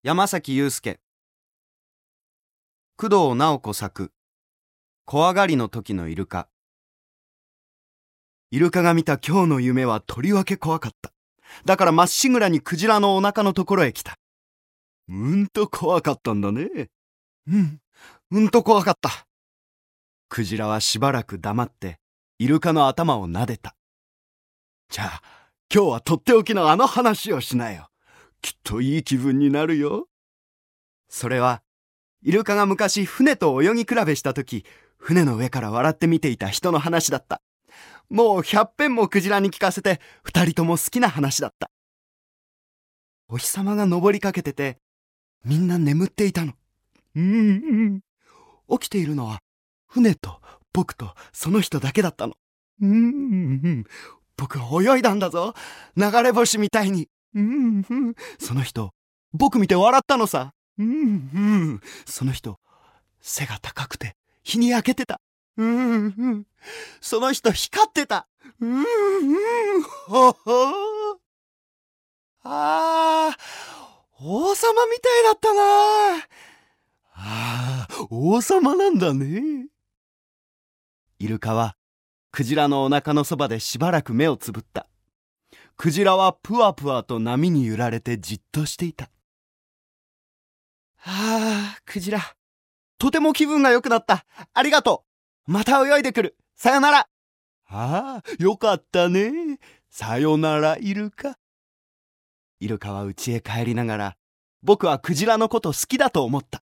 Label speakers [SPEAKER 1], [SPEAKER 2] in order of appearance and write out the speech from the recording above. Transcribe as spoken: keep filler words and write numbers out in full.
[SPEAKER 1] 山崎祐介、工藤直子作、怖がりの時のイルカ。イルカが見た今日の夢はとりわけ怖かった。だからまっしぐらにクジラのお腹のところへ来た。うんと怖かったんだね。うん、うんと怖かった。クジラはしばらく黙ってイルカの頭を撫でた。じゃあ今日はとっておきのあの話をしなよ。きっといい気分になるよ。それはイルカが昔船と泳ぎ比べしたとき、船の上から笑って見ていた人の話だった。もう百遍もクジラに聞かせて二人とも好きな話だった。お日様が昇りかけてて、みんな眠っていたの。うんうん。起きているのは船と僕とその人だけだったの。うんうん。僕は泳いだんだぞ、流れ星みたいに。うんうん。その人僕見て笑ったのさ。うんうん。その人背が高くて日に焼けてた。うんうん。その人光ってた。うんうん。ほほー。ああ、王様みたいだったな。ああ、王様なんだね。イルカはクジラのお腹のそばでしばらく目をつぶった。クジラはぷわぷわと波に揺られてじっとしていた。ああ、クジラ、とても気分が良くなった。ありがとう。また泳いでくる。さよなら。ああ、よかったね。さよなら、イルカ。イルカは家へ帰りながら、僕はクジラのこと好きだと思った。